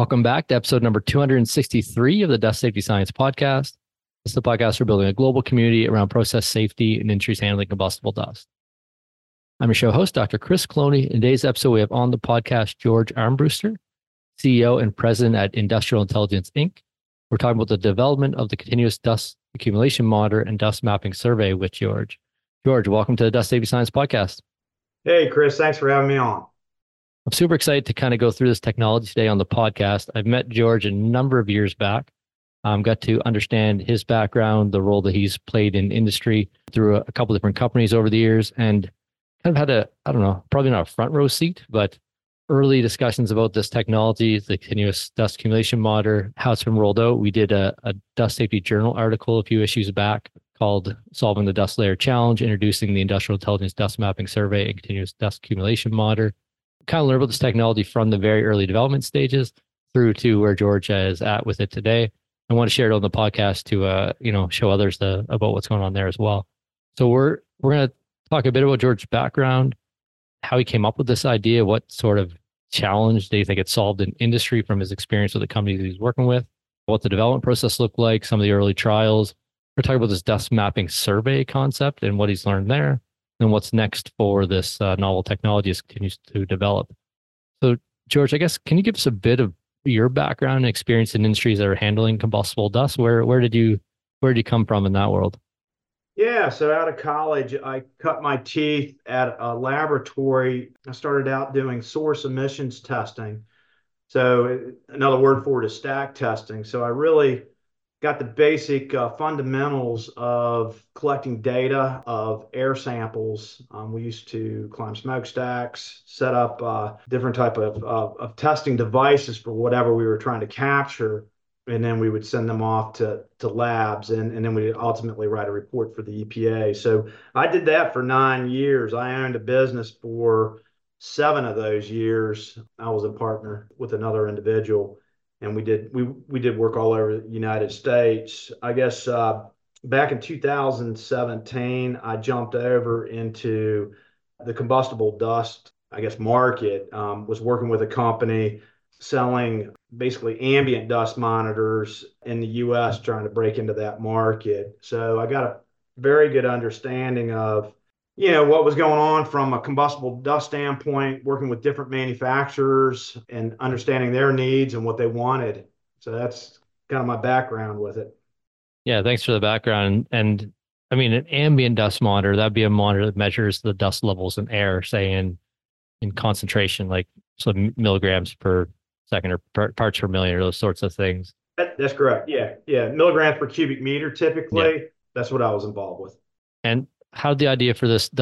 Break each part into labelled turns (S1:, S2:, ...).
S1: Welcome back to episode number 263 of the Dust Safety Science Podcast. This is the podcast for building a global community around process safety and industries handling combustible dust. I'm your show host, Dr. Chris Cloney. In today's episode, we have on the podcast George Armbruster, CEO and president at Industrial Intelligence, Inc. We're talking about the development of the continuous dust accumulation monitor and dust mapping survey with George. George, welcome to the Dust Safety Science Podcast.
S2: Hey, Chris, thanks for having me on.
S1: I'm super excited to kind of go through this technology today on the podcast. I've met George a number of years back. Got to understand his background, the role that he's played in industry through a couple different companies over the years, and kind of had probably not a front row seat, but early discussions about this technology, the continuous dust accumulation monitor, how it's been rolled out. We did a Dust Safety Journal article a few issues back called Solving the Dust Layer Challenge, introducing the Industrial Intelligence Dust Mapping Survey and Continuous Dust Accumulation Monitor. Kind of learn about this technology from the very early development stages through to where George is at with it today. I want to share it on the podcast to show others about what's going on there as well. So we're going to talk a bit about George's background, how he came up with this idea, what sort of challenge do you think it solved in industry from his experience with the companies he's working with, what the development process looked like, some of the early trials. We're talking about this dust mapping survey concept and what he's learned there, and what's next for this novel technology as it continues to develop. So, George, I guess, can you give us a bit of your background and experience in industries that are handling combustible dust? Where did you come from in that world?
S2: Yeah, so out of college, I cut my teeth at a laboratory. I started out doing source emissions testing. So another word for it is stack testing. So I really got the basic fundamentals of collecting data of air samples. We used to climb smokestacks, set up different type of testing devices for whatever we were trying to capture, and then we would send them off to labs, and then we ultimately write a report for the EPA. So I did that for 9 years. I owned a business for 7 of those years. I was a partner with another individual, and we did work all over the United States. I guess back in 2017, I jumped over into the combustible dust, I guess, market. Was working with a company selling basically ambient dust monitors in the U.S., trying to break into that market. So I got a very good understanding of what was going on from a combustible dust standpoint, working with different manufacturers and understanding their needs and what they wanted. So that's kind of my background with it.
S1: Yeah, thanks for the background. And I mean, an ambient dust monitor, that'd be a monitor that measures the dust levels in air, say in concentration, like milligrams per second or parts per million, or those sorts of things.
S2: That's correct. Yeah. Milligrams per cubic meter, typically. Yeah. That's what I was involved with.
S1: And how did the idea for this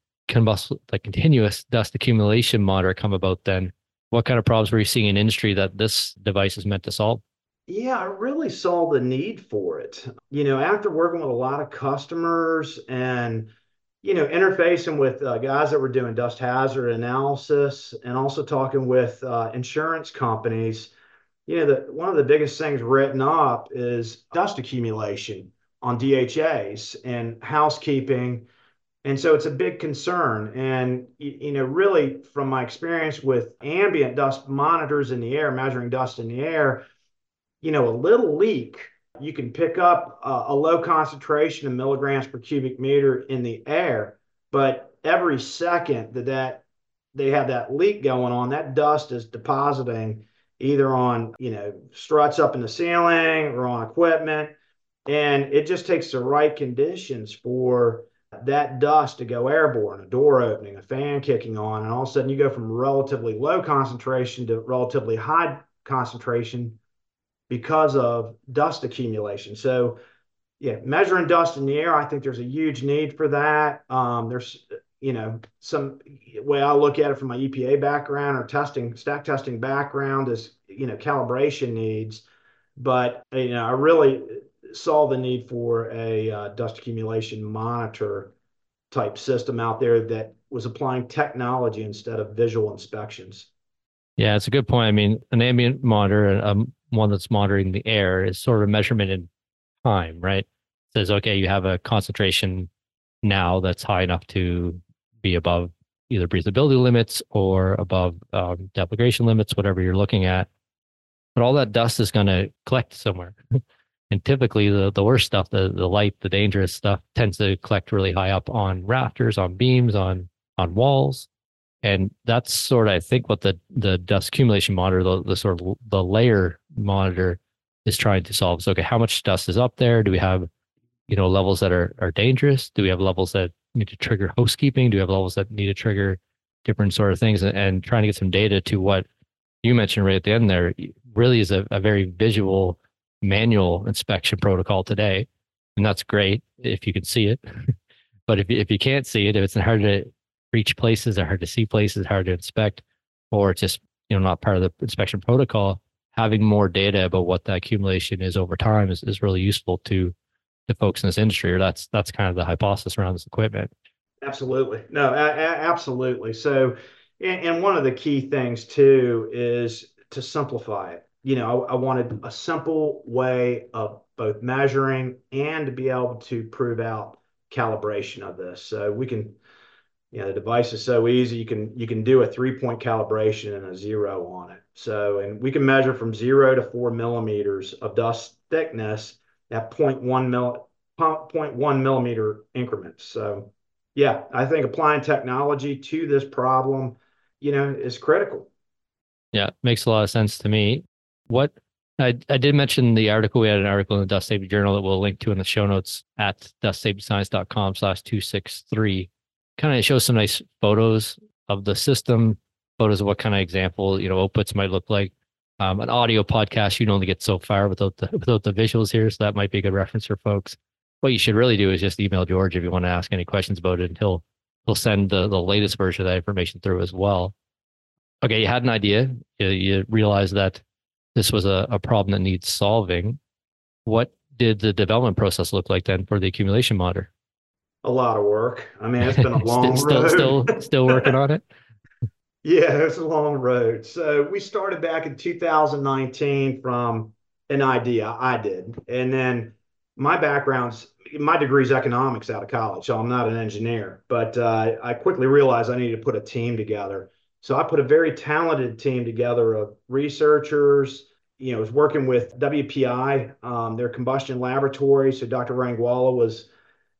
S1: continuous dust accumulation monitor come about then? What kind of problems were you seeing in industry that this device is meant to solve?
S2: Yeah, I really saw the need for it. After working with a lot of customers and, interfacing with guys that were doing dust hazard analysis and also talking with insurance companies, one of the biggest things written up is dust accumulation on DHAs and housekeeping. And so it's a big concern. And, really from my experience with ambient dust monitors in the air, measuring dust in the air, a little leak, you can pick up a low concentration of milligrams per cubic meter in the air. But every second that they have that leak going on, that dust is depositing either on, struts up in the ceiling or on equipment. And it just takes the right conditions for that dust to go airborne, a door opening, a fan kicking on, and all of a sudden you go from relatively low concentration to relatively high concentration because of dust accumulation. So, yeah, measuring dust in the air, I think there's a huge need for that. There's, some way I look at it from my EPA background or stack testing background is, calibration needs. But, I really saw the need for a dust accumulation monitor type system out there that was applying technology instead of visual inspections.
S1: Yeah, it's a good point. I mean, an ambient monitor, one that's monitoring the air, is sort of a measurement in time, right? It says, okay, you have a concentration now that's high enough to be above either breathability limits or above deflagration limits, whatever you're looking at. but all that dust is going to collect somewhere. And typically the worst stuff, the light, the dangerous stuff tends to collect really high up on rafters, on beams, on walls. And that's sort of, I think, what the dust accumulation monitor, the sort of the layer monitor is trying to solve. So, okay, how much dust is up there? Do we have, levels that are dangerous? Do we have levels that need to trigger housekeeping? Do we have levels that need to trigger different sort of things? And trying to get some data to what you mentioned right at the end there really is a very visual manual inspection protocol today. And that's great if you can see it. But if you can't see it, if it's hard to reach places, or hard to see places, hard to inspect, or it's just not part of the inspection protocol, having more data about what that accumulation is over time is really useful to folks in this industry, or that's kind of the hypothesis around this equipment.
S2: Absolutely. No, absolutely. So, and one of the key things too is to simplify it. I wanted a simple way of both measuring and to be able to prove out calibration of this. So we can, the device is so easy. You can do a 3-point calibration and a 0 on it. So, and we can measure from 0 to 4 millimeters of dust thickness at 0.1 millimeter increments. So, yeah, I think applying technology to this problem, is critical.
S1: Yeah, makes a lot of sense to me. What I did mention the article. We had an article in the Dust Safety Journal that we'll link to in the show notes at dustsafetyscience.com/263. Kind of shows some nice photos of the system, photos of what kind of example, outputs might look like. An audio podcast, you'd only get so far without the visuals here. So that might be a good reference for folks. What you should really do is just email George if you want to ask any questions about it, and he'll send the latest version of that information through as well. Okay, you had an idea. You realized that this was a problem that needs solving. What did the development process look like then for the accumulation monitor?
S2: A lot of work. I mean, it's been a long road.
S1: Still working on it?
S2: Yeah, it's a long road. So we started back in 2019 from an idea I did. And then my degree is economics out of college, so I'm not an engineer. But I quickly realized I needed to put a team together. So I put a very talented team together of researchers. I was working with WPI, their combustion laboratory. So Dr. Rangwala was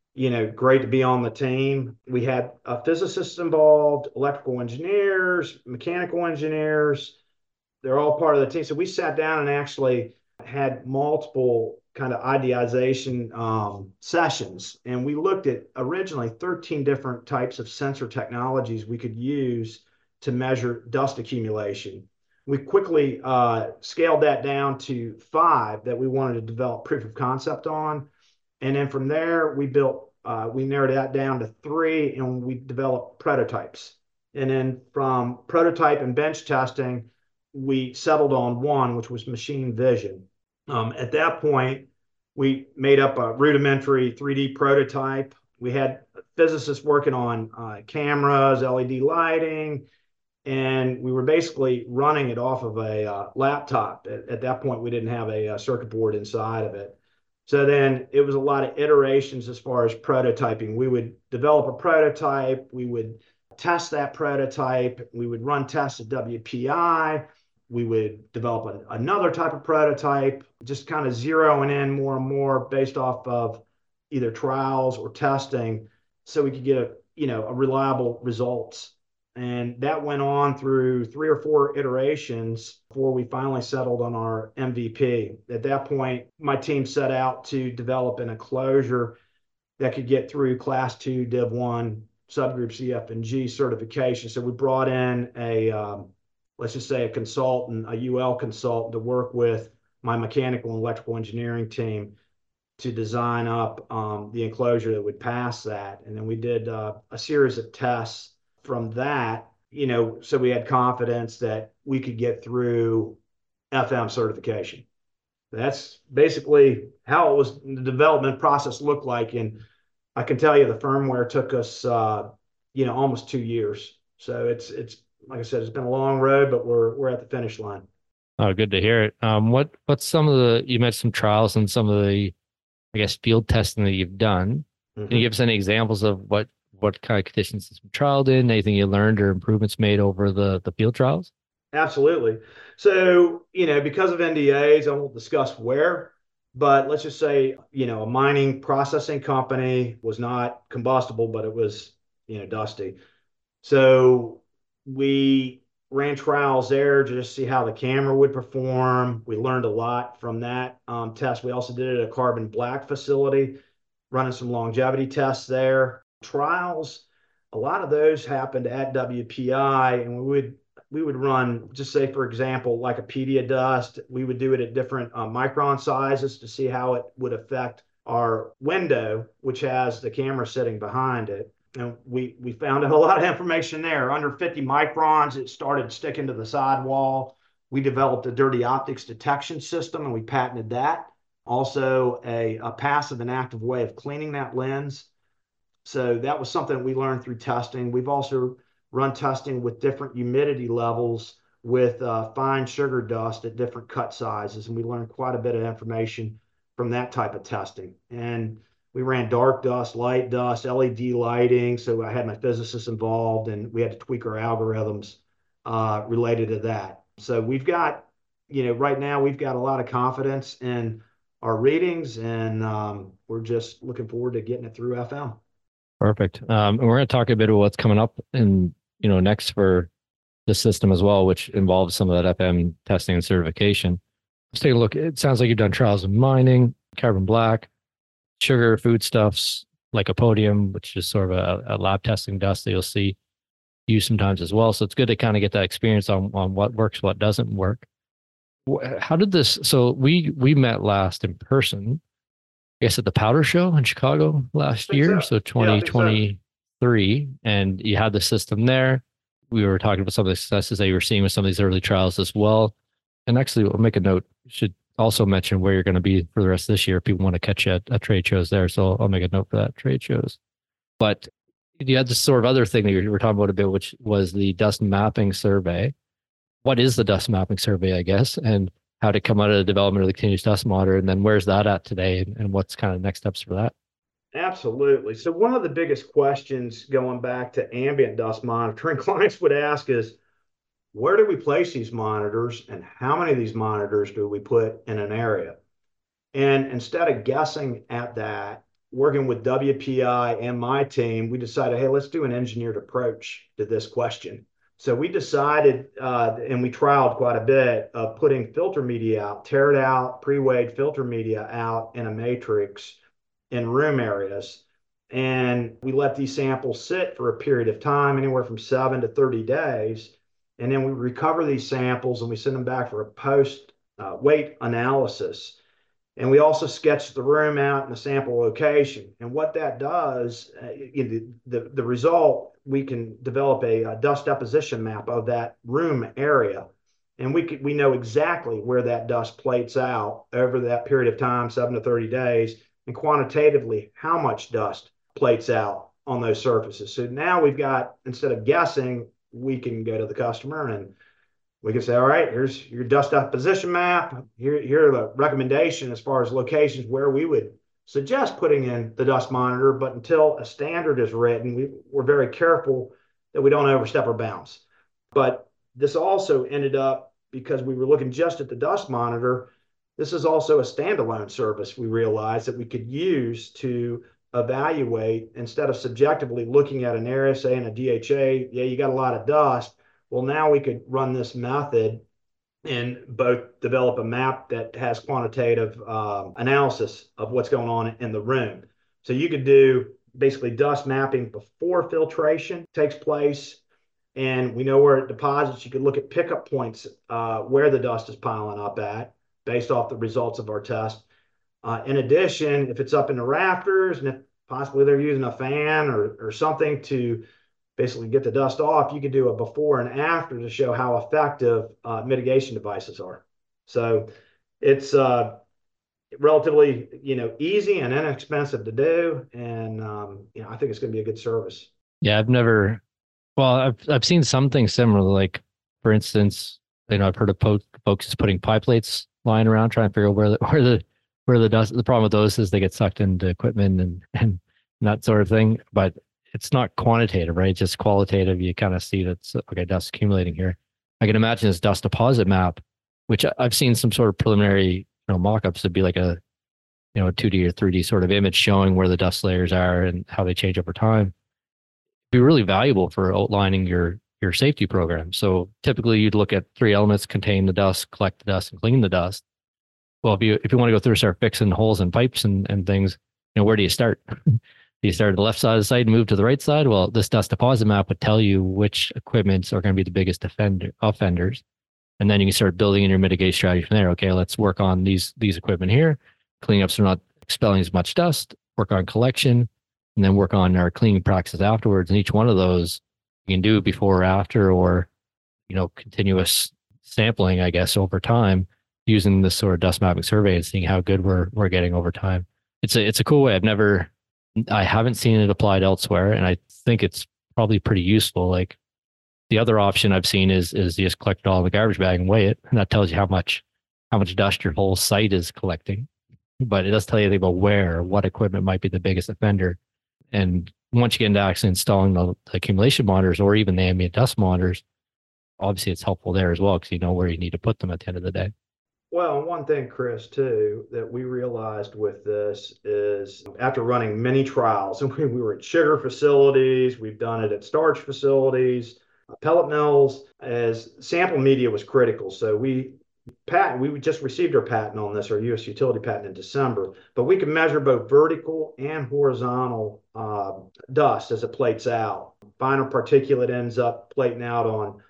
S2: great to be on the team. We had physicists involved, electrical engineers, mechanical engineers. They're all part of the team. So we sat down and actually had multiple kind of ideation sessions. And we looked at originally 13 different types of sensor technologies we could use to measure dust accumulation. We quickly scaled that down to 5 that we wanted to develop proof of concept on. And then from there, we narrowed that down to 3, and we developed prototypes. And then from prototype and bench testing, we settled on 1, which was machine vision. At that point, we made up a rudimentary 3D prototype. We had physicists working on cameras, LED lighting, and we were basically running it off of a laptop. At that point, we didn't have a circuit board inside of it. So then it was a lot of iterations as far as prototyping. We would develop a prototype, we would test that prototype, we would run tests at WPI, we would develop another type of prototype, just kind of zeroing in more and more based off of either trials or testing so we could get a reliable results. And that went on through 3 or 4 iterations before we finally settled on our MVP. At that point, my team set out to develop an enclosure that could get through Class 2 Div 1 subgroup CF and G certification. So we brought in let's just say a consultant, a UL consultant, to work with my mechanical and electrical engineering team to design up the enclosure that would pass that. And then we did a series of tests from that, so we had confidence that we could get through FM certification. That's basically how the development process looked like. And I can tell you the firmware took us, almost 2 years. So it's like I said, it's been a long road, but we're at the finish line.
S1: Oh, good to hear it. What's some of you mentioned some trials and some of the, I guess, field testing that you've done. Mm-hmm. Can you give us any examples of what kind of conditions it's been trialed in, anything you learned or improvements made over the field trials?
S2: Absolutely. So, because of NDAs, I won't discuss where, but let's just say, a mining processing company was not combustible, but it was, dusty. So we ran trials there to just see how the camera would perform. We learned a lot from that test. We also did it at a carbon black facility, running some longevity tests there. Trials, a lot of those happened at WPI, and we would run, just say for example, like a pedia dust. We would do it at different micron sizes to see how it would affect our window, which has the camera sitting behind it. And we found out a lot of information there. Under 50 microns, it started sticking to the sidewall. We developed a dirty optics detection system, and we patented that. Also, a passive and active way of cleaning that lens. So that was something we learned through testing. We've also run testing with different humidity levels with fine sugar dust at different cut sizes, and we learned quite a bit of information from that type of testing. And we ran dark dust, light dust, LED lighting. So I had my physicists involved, and we had to tweak our algorithms related to that. So we've got, right now we've got a lot of confidence in our readings, and we're just looking forward to getting it through FM.
S1: Perfect. And we're going to talk a bit about what's coming up in, next for the system as well, which involves some of that FM testing and certification. Let's take a look. It sounds like you've done trials in mining, carbon black, sugar, foodstuffs, like a podium, which is sort of a lab testing dust that you'll see used sometimes as well. So it's good to kind of get that experience on what works, what doesn't work. How did this? So we met last in person, I guess at the Powder Show in Chicago last year, so 2023, and you had the system there. We were talking about some of the successes that you were seeing with some of these early trials as well. And actually, we'll make a note. Should also mention where you're going to be for the rest of this year if people want to catch you at trade shows there. So I'll make a note for that, trade shows. But you had this sort of other thing that you were talking about a bit, which was the dust mapping survey. What is the dust mapping survey, I guess, and how to come out of the development of the continuous dust monitor, and then where's that at today, and what's kind of next steps for that?
S2: Absolutely. So one of the biggest questions going back to ambient dust monitoring clients would ask is, where do we place these monitors, and how many of these monitors do we put in an area? And instead of guessing at that, working with WPI and my team, we decided, hey, let's do an engineered approach to this question. So we decided, and we trialed quite a bit, of putting filter media out, tear it out, pre-weighed filter media out in a matrix in room areas. And we let these samples sit for a period of time, anywhere from 7 to 30 days. And then we recover these samples and we send them back for a post weight analysis. And we also sketch the room out and the sample location. And what that does, the result, we can develop a dust deposition map of that room area. And we know exactly where that dust plates out over that period of time, 7 to 30 days, and quantitatively how much dust plates out on those surfaces. So now we've got, instead of guessing, we can go to the customer and we can say, all right, here's your dust deposition map. Here are the recommendation as far as locations where we would suggest putting in the dust monitor. But until a standard is written, we're very careful that we don't overstep our bounds. But this also ended up, because we were looking just at the dust monitor, this is also a standalone service we realized that we could use to evaluate, instead of subjectively looking at an area, say in a DHA, yeah, you got a lot of dust. Well, now we could run this method and both develop a map that has quantitative analysis of what's going on in the room. So you could do basically dust mapping before filtration takes place, and we know where it deposits. You could look at pickup points where the dust is piling up at based off the results of our test. In addition, if it's up in the rafters and if possibly they're using a fan or something to basically get the dust off, you could do a before and after to show how effective mitigation devices are. So it's relatively, easy and inexpensive to do, and I think it's going to be a good service.
S1: Yeah, I've seen something similar. Like, for instance, I've heard of folks just putting pie plates lying around trying to figure out where the dust. The problem with those is they get sucked into equipment and that sort of thing. But it's not quantitative, right? It's just qualitative. You kind of see that's okay, dust accumulating here. I can imagine this dust deposit map, which I've seen some sort of preliminary, mock-ups to be like a, a 2D or 3D sort of image showing where the dust layers are and how they change over time. Be really valuable for outlining your safety program. So typically you'd look at three elements: contain the dust, collect the dust, and clean the dust. Well, if you want to go through and start fixing holes in pipes and things, where do you start? Do you start at the left side of the site and move to the right side? Well, this dust deposit map would tell you which equipments are going to be the biggest offenders. And then you can start building in your mitigation strategy from there. Okay, let's work on these equipment here, cleaning up so we're not expelling as much dust, work on collection, and then work on our cleaning practices afterwards. And each one of those you can do before or after, or, continuous sampling, I guess, over time, using this sort of dust mapping survey and seeing how good we're getting over time. It's a cool way. I haven't seen it applied elsewhere, and I think it's probably pretty useful. Like the other option I've seen is you just collect it all in the garbage bag and weigh it, and that tells you how much dust your whole site is collecting. But it does tell you about what equipment might be the biggest offender. And once you get into actually installing the accumulation monitors or even the ambient dust monitors, obviously it's helpful there as well because you know where you need to put them at the end of the day.
S2: Well, one thing, Chris, too, that we realized with this is after running many trials, and we were at sugar facilities, we've done it at starch facilities, pellet mills, as sample media was critical. So we just received our patent on this, our U.S. utility patent in December, but we can measure both vertical and horizontal dust as it plates out. Finer particulate ends up plating out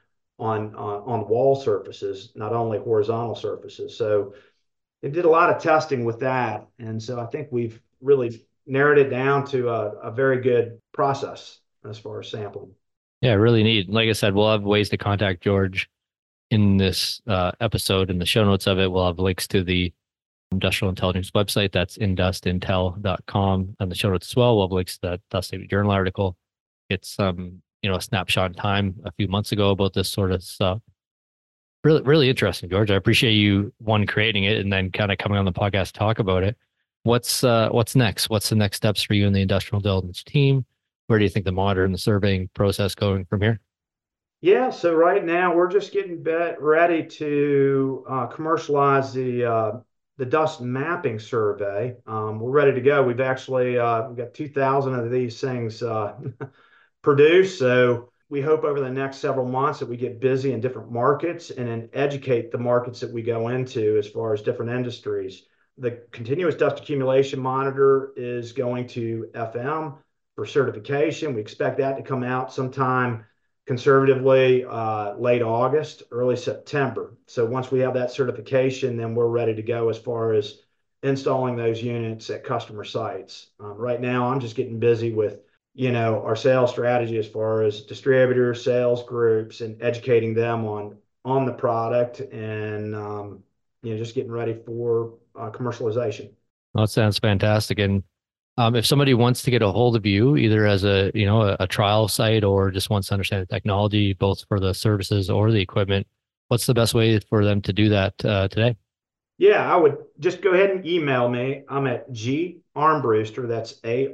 S2: on wall surfaces, not only horizontal surfaces. So it did a lot of testing with that. And so I think we've really narrowed it down to a very good process as far as sampling.
S1: Yeah, really neat. Like I said, we'll have ways to contact George in this episode. In the show notes of it, we'll have links to the Industrial Intelligence website. That's industintel.com. And the show notes as well, we'll have links to that Dust Safety Journal article. It's a snapshot in time a few months ago about this sort of stuff. Really, really interesting, George. I appreciate you creating it and then kind of coming on the podcast to talk about it. What's next? What's the next steps for you and the industrial intelligence team? Where do you think the monitor and the surveying process going from here?
S2: Yeah, so right now we're just getting ready to commercialize the dust mapping survey. We're ready to go. We've actually we've got 2,000 of these things produced. So we hope over the next several months that we get busy in different markets and then educate the markets that we go into as far as different industries. The continuous dust accumulation monitor is going to FM for certification. We expect that to come out sometime conservatively late August, early September. So once we have that certification, then we're ready to go as far as installing those units at customer sites. Right now, I'm just getting busy with our sales strategy as far as distributors, sales groups, and educating them on the product and just getting ready for commercialization.
S1: Well, that sounds fantastic. And if somebody wants to get a hold of you, either as a trial site or just wants to understand the technology, both for the services or the equipment, what's the best way for them to do that today?
S2: Yeah, I would just go ahead and email me. I'm at garmbruster, that's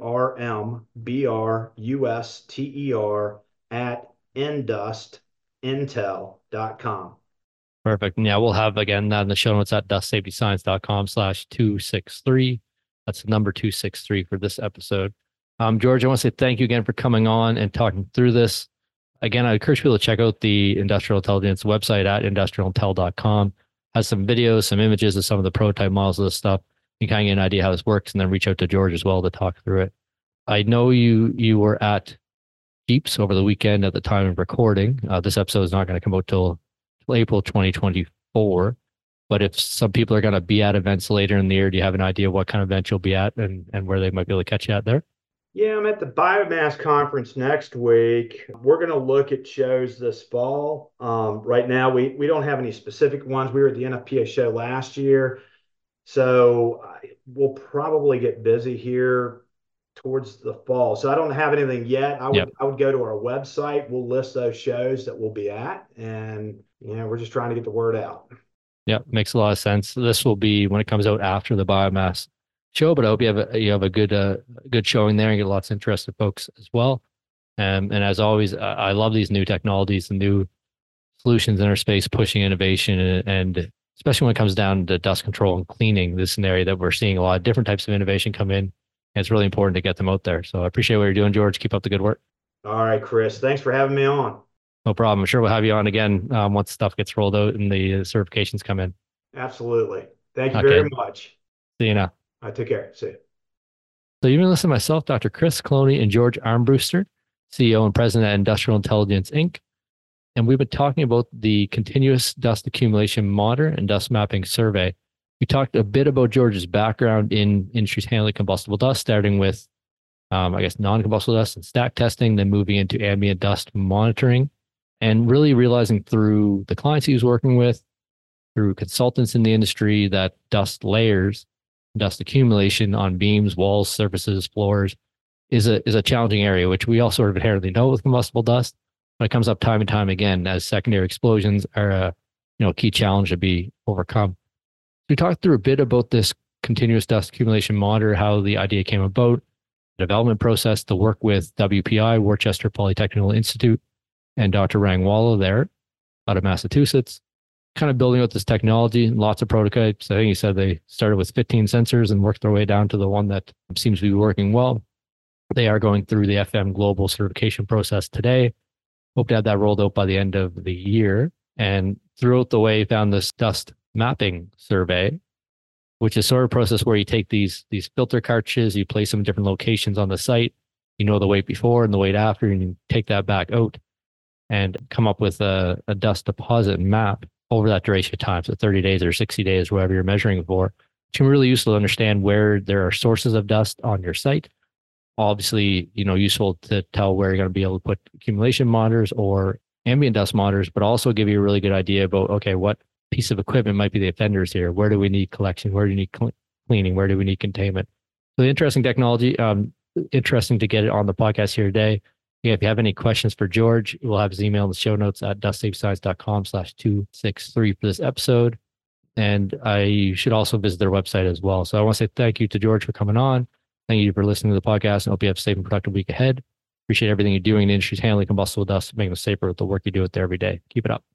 S2: ARMBRUSTER at industintel.com.
S1: Perfect. And yeah, we'll have again that in the show notes at dustsafetyscience.com/263. That's the number 263 for this episode. George, I want to say thank you again for coming on and talking through this. Again, I encourage people to check out the Industrial Intelligence website at industrialintel.com. Has some videos, some images of some of the prototype models of this stuff. You kind of get an idea how this works and then reach out to George as well to talk through it. I know you were at Jeeps over the weekend at the time of recording. This episode is not going to come out till April 2024. But if some people are going to be at events later in the year, do you have an idea what kind of event you'll be at and where they might be able to catch you at there?
S2: Yeah, I'm at the Biomass Conference next week. We're going to look at shows this fall. Right now, we don't have any specific ones. We were at the NFPA show last year. So we'll probably get busy here towards the fall. So I don't have anything yet. I would go to our website. We'll list those shows that we'll be at. And, we're just trying to get the word out.
S1: Yeah, makes a lot of sense. This will be when it comes out after the Biomass show, but I hope you have a good showing there and get lots of interested folks as well. And as always, I love these new technologies and new solutions in our space pushing innovation, and especially when it comes down to dust control and cleaning. This is an area that we're seeing a lot of different types of innovation come in. And it's really important to get them out there. So I appreciate what you're doing, George. Keep up the good work.
S2: All right, Chris. Thanks for having me on.
S1: No problem. I'm sure we'll have you on again once stuff gets rolled out and the certifications come in.
S2: Absolutely. Thank you very much.
S1: See you now.
S2: All right, take care. See you.
S1: So you've been listening to myself, Dr. Chris Cloney, and George Armbruster, CEO and President at Industrial Intelligence, Inc. And we've been talking about the Continuous Dust Accumulation Monitor and Dust Mapping Survey. We talked a bit about George's background in industries handling combustible dust, starting with, non-combustible dust and stack testing, then moving into ambient dust monitoring, and really realizing through the clients he was working with, through consultants in the industry, that dust layers, dust accumulation on beams, walls, surfaces, floors is a challenging area, which we all sort of inherently know with combustible dust, but it comes up time and time again as secondary explosions are a key challenge to be overcome. We talked through a bit about this continuous dust accumulation monitor, how the idea came about, the development process to work with WPI, Worcester Polytechnical Institute, and Dr. Rangwala there out of Massachusetts, kind of building out this technology, lots of prototypes. I think he said they started with 15 sensors and worked their way down to the one that seems to be working well. They are going through the FM Global certification process today. Hope to have that rolled out by the end of the year. And throughout the way, found this dust mapping survey, which is sort of a process where you take these filter cartridges, you place them in different locations on the site, you know the weight before and the weight after, and you take that back out and come up with a dust deposit map over that duration of time, so 30 days or 60 days, whatever you're measuring for. It can be really useful to understand where there are sources of dust on your site. Obviously, useful to tell where you're going to be able to put accumulation monitors or ambient dust monitors, but also give you a really good idea about, okay, what piece of equipment might be the offenders here? Where do we need collection? Where do we need cleaning? Where do we need containment? So the interesting technology, interesting to get it on the podcast here today. If you have any questions for George, we'll have his email in the show notes at dustsafescience.com/263 for this episode. And you should also visit their website as well. So I want to say thank you to George for coming on. Thank you for listening to the podcast, and hope you have a safe and productive week ahead. Appreciate everything you're doing in the industry's handling combustible dust, making us safer with the work you do out there every day. Keep it up.